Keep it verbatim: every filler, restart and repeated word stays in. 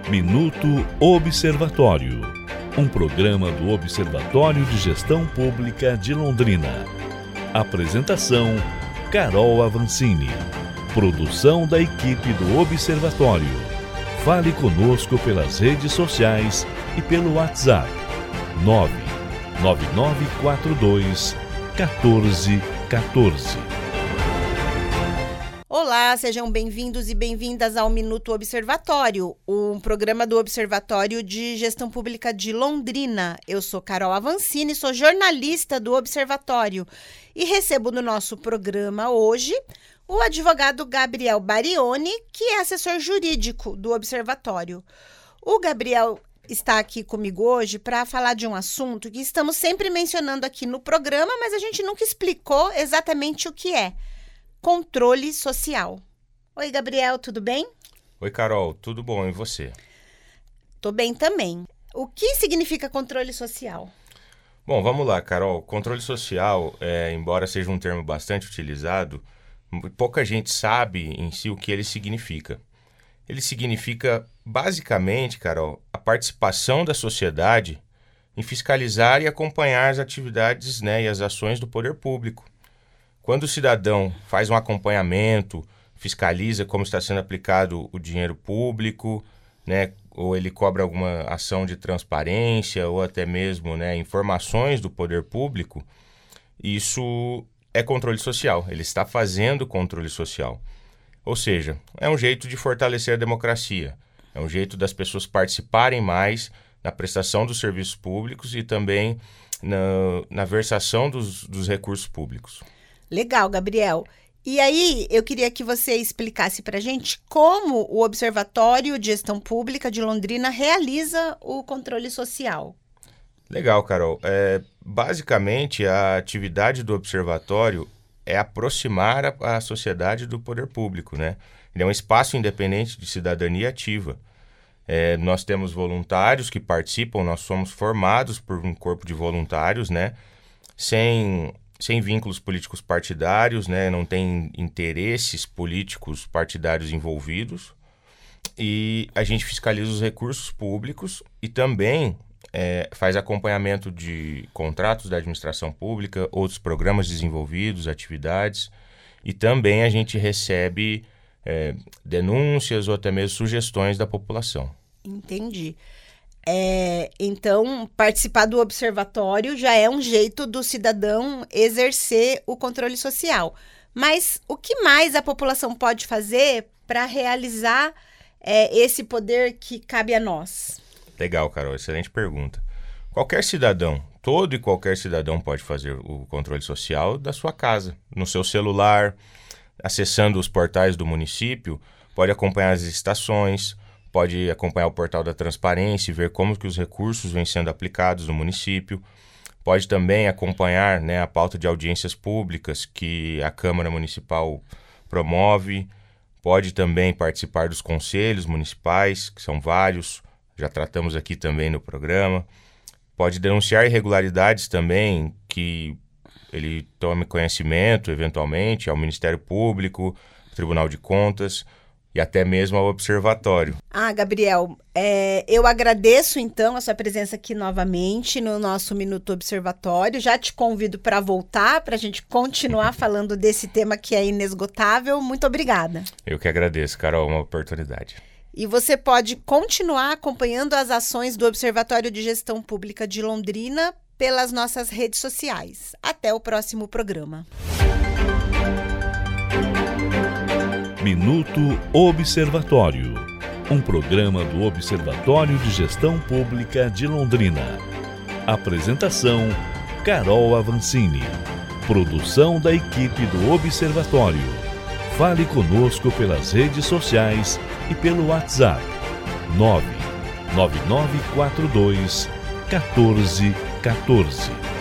Minuto Observatório, um programa do Observatório de Gestão Pública de Londrina. Apresentação: Carol Avancini. Produção da equipe do Observatório. Fale conosco pelas redes sociais e pelo WhatsApp nove nove nove quatro dois um quatro um quatro. Olá, sejam bem-vindos e bem-vindas ao Minuto Observatório, um programa do Observatório de Gestão Pública de Londrina. Eu sou Carol Avancini, sou jornalista do Observatório e recebo no nosso programa hoje o advogado Gabriel Barioni, que é assessor jurídico do Observatório. O Gabriel está aqui comigo hoje para falar de um assunto que estamos sempre mencionando aqui no programa, mas a gente nunca explicou exatamente o que é. Controle social. Oi, Gabriel, tudo bem? Oi, Carol, tudo bom? E você? Tô bem também. O que significa controle social? Bom, vamos lá, Carol. Controle social, é, embora seja um termo bastante utilizado, pouca gente sabe em si o que ele significa. Ele significa, basicamente, Carol, a participação da sociedade em fiscalizar e acompanhar as atividades, né, e as ações do poder público. Quando o cidadão faz um acompanhamento, fiscaliza como está sendo aplicado o dinheiro público, né, ou ele cobra alguma ação de transparência, ou até mesmo, né, informações do poder público, isso é controle social. Ele está fazendo controle social. Ou seja, é um jeito de fortalecer a democracia, é um jeito das pessoas participarem mais na prestação dos serviços públicos e também na, na versação dos, dos recursos públicos. Legal, Gabriel. E aí, eu queria que você explicasse para a gente como o Observatório de Gestão Pública de Londrina realiza o controle social. Legal, Carol. É, basicamente, a atividade do Observatório é aproximar a, a sociedade do poder público, né? Ele é um espaço independente de cidadania ativa. É, nós temos voluntários que participam, nós somos formados por um corpo de voluntários, né? Sem... sem vínculos políticos partidários, né? Não tem interesses políticos partidários envolvidos. E a gente fiscaliza os recursos públicos e também é, faz acompanhamento de contratos da administração pública, outros programas desenvolvidos, atividades. E também a gente recebe é, denúncias ou até mesmo sugestões da população. Entendi. É, então, participar do observatório já é um jeito do cidadão exercer o controle social. Mas o que mais a população pode fazer para realizar é, esse poder que cabe a nós? Legal, Carol, excelente pergunta. Qualquer cidadão, todo e qualquer cidadão pode fazer o controle social da sua casa, no seu celular, acessando os portais do município, pode acompanhar as estações, pode acompanhar o portal da transparência e ver como que os recursos vêm sendo aplicados no município. Pode também acompanhar, né, a pauta de audiências públicas que a Câmara Municipal promove. Pode também participar dos conselhos municipais, que são vários, já tratamos aqui também no programa. Pode denunciar irregularidades também, que ele tome conhecimento, eventualmente, ao Ministério Público, Tribunal de Contas e até mesmo ao Observatório. Ah, Gabriel, é, eu agradeço então a sua presença aqui novamente no nosso Minuto Observatório. Já te convido para voltar, para a gente continuar falando desse tema que é inesgotável. Muito obrigada. Eu que agradeço, Carol, uma oportunidade. E você pode continuar acompanhando as ações do Observatório de Gestão Pública de Londrina pelas nossas redes sociais. Até o próximo programa. Minuto Observatório, um programa do Observatório de Gestão Pública de Londrina. Apresentação: Carol Avancini. Produção da equipe do Observatório. Fale conosco pelas redes sociais e pelo WhatsApp nove nove nove quatro dois um quatro um quatro.